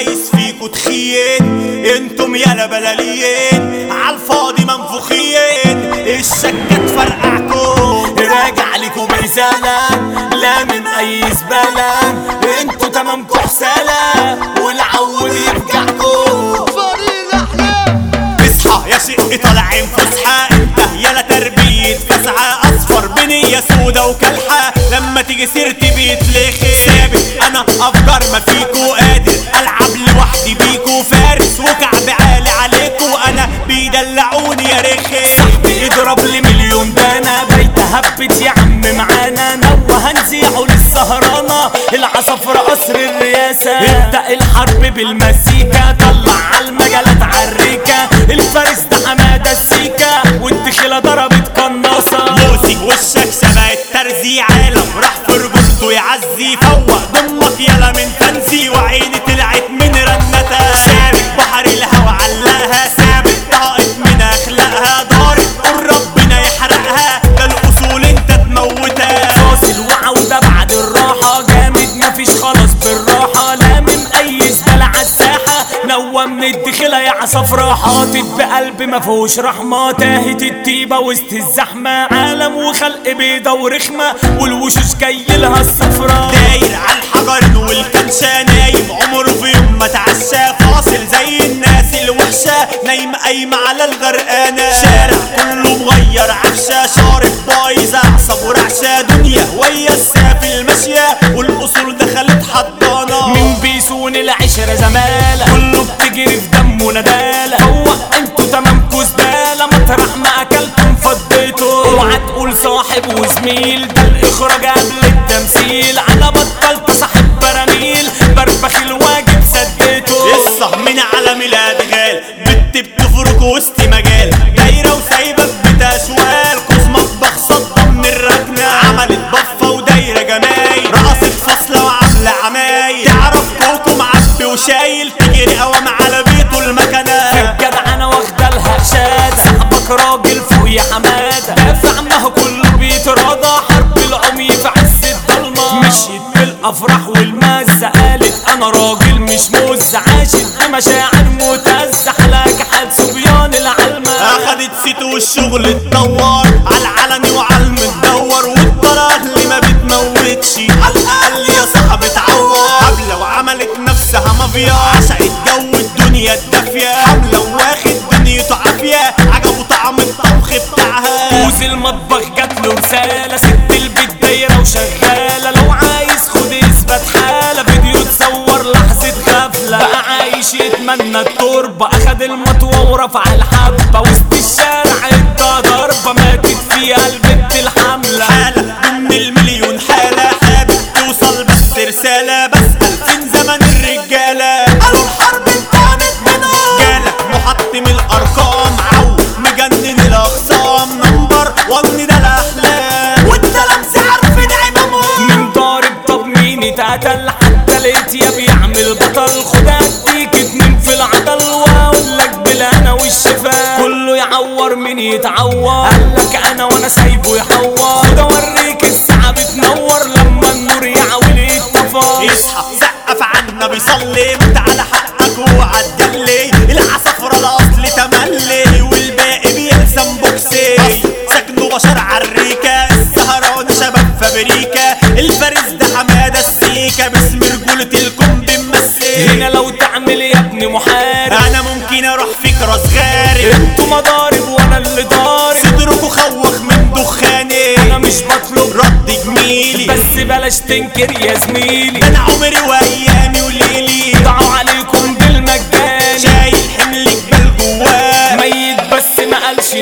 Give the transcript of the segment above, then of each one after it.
عايز فيكو تخين، انتم يالا بلاليين عالفاضي منفوخين، الشكات فرقعكم راجع لكم رسالة لا من اي زبالة، انتوا تمامكم حسالة والعول يفجعكم. اصحى يا شق طالعين فسحة، انت يالا تربية فسعة، اصفر بنية سودا وكلحة، لما تيجي سيرتي بيتلخي ثابت انا افجر ما فيكو، قادر العب لوحدي بيكو، فارس وكعب عالي عليكو، انا بيدلعوني يا رخي، صاحبي اضرب لي مليون دانا، بيت هبت يا عم معانا، نوه هنزيعه للسهرانة، العصفرة قصر الرئاسة، ابدأ الحرب بالمزيكا، طلع عالمجالات عالريكة، الفارس ده حمادة السيكا، والدخيلة ضربت قناصة، موسي وشك شبه الترزي، عالم راح في رجولته يعزي، فوق ضمك يلا من فانزي، وعيني طلعت من رنتها، شارك بحر الهوا علقها، ثابت طاقت من اخلاقها، ضارب قول ربنا يحرقها، ده الاصول انت تموتها، فاصل وعودة بعد الراحة، جامد مفيش خلاص بالراحة، لا من اي زبالة عالساحة، نوى من الدخلة يا عصفرة، حاطط بقلب مفهوش رحمة، تاهت الطيبة وسط الزحمة، عالم وخلق بيضة ورخمة، والوشوش جايلها الصفرة، داير عالحجر والكنشة، نايم عمره في يوم ما تعشى، فاصل زي الناس الوحشة، نايمة قايمة على الغرقانة، شارع كله مغير عفشة، شارب بايظة عصب ورعشة، دنيا ويا السافل الماشية، والاصول دخلت حضانة، من بيسون العشرة زمالة، كله بتجري في دمه ندالة، هو انتوا تمامكوا زبالة، مطرح ما اكلتم فضيتوا، اوعى تقول صاحب وزميل، ده الاخراج قبل التمثيل، انا بطلت صاحب براميل، بربخ الواجب سديته، قصة من عالم الادغال، بت بتفرك وسط مجال، دايرة وسايبة بتشوال، كوز مطبخ صدى من الركنة، عملت بفة ودايرة جمايل، رقصت فاصلة وعاملة عمايل، تعرف كوكو معبي وشايل، تجري قوام على بيته المكنة، في الجدع انا واخدة لها شادة، صاحبك راجل فوق يا حمادة، دافع عنها كله بيتراضى، حرب العمي في عز الضلمة، مشيت بالافراح والمزة، قالت انا راجل مش مزة، عاشت بمشاعر متزة، حلاك حال صبيان العلمة، اخدت سيته والشغل اتطور، عالعلني وعالمتدور، والطرق اللي ما بتموتش، عالاقل يا صاحبي اتعور، حملة وعملت نفسها مافيا، عشقت جو الدنيا الدافية، حملة واخد دنيته عافية، عجبه طعم الطبخ بتاعها، كوز المطبخ جاتله رسالة، ست البيت دايرة وشغالة، لو عايز خد اثبت حالة، فيديو تصور لحظة غفلة، بقى عايش يتمنى التربة، اخد المطوة ورفع الحبة، وسط الشارع ادى ضربة، ماتت فيها البنت الحملة، حالة ضمن المليون حالة، حابب توصل بس رسالة، بسأل فين زمن الرجالة، قالوا الحرب انتهت منهم، جالك محطم الارقام، عو مجنن الاخصام، نمبر ون ده الاحلام، وانت لمسي عارفين عمامهم، من ضارب طب مين اتقتل، حتى لقيت يا بيعمل بطل، خد اديك اتنين في العضل، واقول لك بالهنا والشفا، كله يعور مين يتعور، قالك انا وانا سايبه يحور، خد اوريك الساعة بتنور، لما النور يعول يتطفى، اصحى سقف عنا بيصلي، مت على حقك وعدلي، العصفرة الاصل تملي، والباقي بيلزم بوكسي، سكنوا بشر عالريكة، السهران شباب فابريكا، الفارس ده حمادة السيكا، باسم رجولة الكم بمسي، هنا لو تعمل يا ابني محارب، انا ممكن اروح فيك راس غارب، انتوا مضارب وانا اللي ضارب، صدركوا خوخ من دخاني، انا مش بطلب رد جميلي، بس بلاش تنكر يا زميلي، ده انا عمري وايامي وليلي، ضاعوا عليكم بالمجان، شايل حمل جبال جواه، ميت بس ما قالش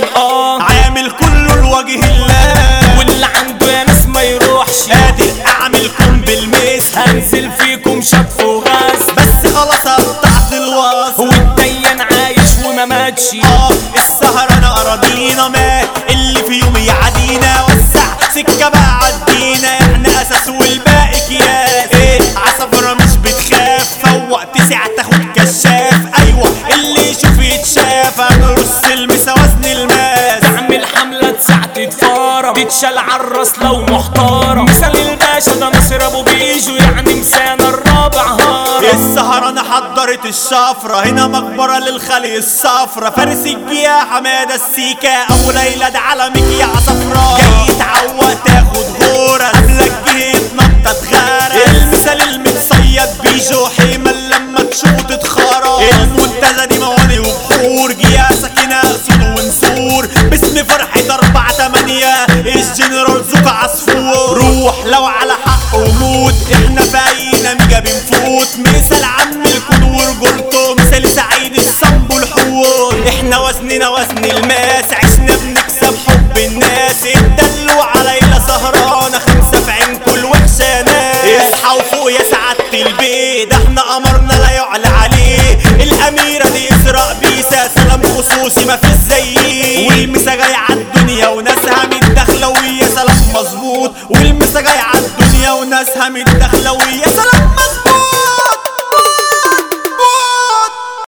عامل كله لوجه الله، واللي عنده يا ناس ما يروحش، قادر اعملكم بالمثل، هنزل فيكم شطف وغاز، بس خلاص قطعت الوصف، والدين عايش وما ماتش، السهر انا اراضينا مات، اللي في يوم يعدينا، وسع سكة بقى عدينا، احنا اساس والباقي كياس، ايه عصفرة مش بتخاف، فوق تسع تاخد كشاف، ايوه اللي يشوف يتشاف، هنرص المسا وزن الماس، تعمل حملة ساعة تتفارم، تتشال عالراس لو محتارم، مثال الباشا ده ناصر ابو بيجو، يعني مسانا الرابع هارم، السهرانة حضرت الشفرة، هنا مقبرة للخلق الصفرة، فارس الجيا حمادة السيكا، أبو ليلى ده علمك يا صفرا، جاي تعوق تاخد غورة قبلك جيت نطة غارة، المثال المتصيد بيجو حيما لما تشوط تتخرى، المنتزه دي مواني وبحور، جيا سكينة أسود ونسور، باسم فرحة 4-8 الجنرال زوكا عصفور، روح لو على حق وموت احنا باينة ميجا بنفوت، مثال عم الكون ورجولته، مثال سعيد الصنب والحوت، احنا وزننا وزن الماس، عشنا بنكسب حب الناس، الدلو علينا سهرانة 5 في عين كل وحشة ناس، اصحى وفوق يا سعادة البيت، احنا قمرنا لا يعلى عليه، الأميرة دي إسراء بيسا، سلام خصوصي مفيش زيه، والمسا جاي عالدنيا وناسها متداخلة ويا سلام مظبوط، والمسا جاي عالدنيا وناسها متداخلة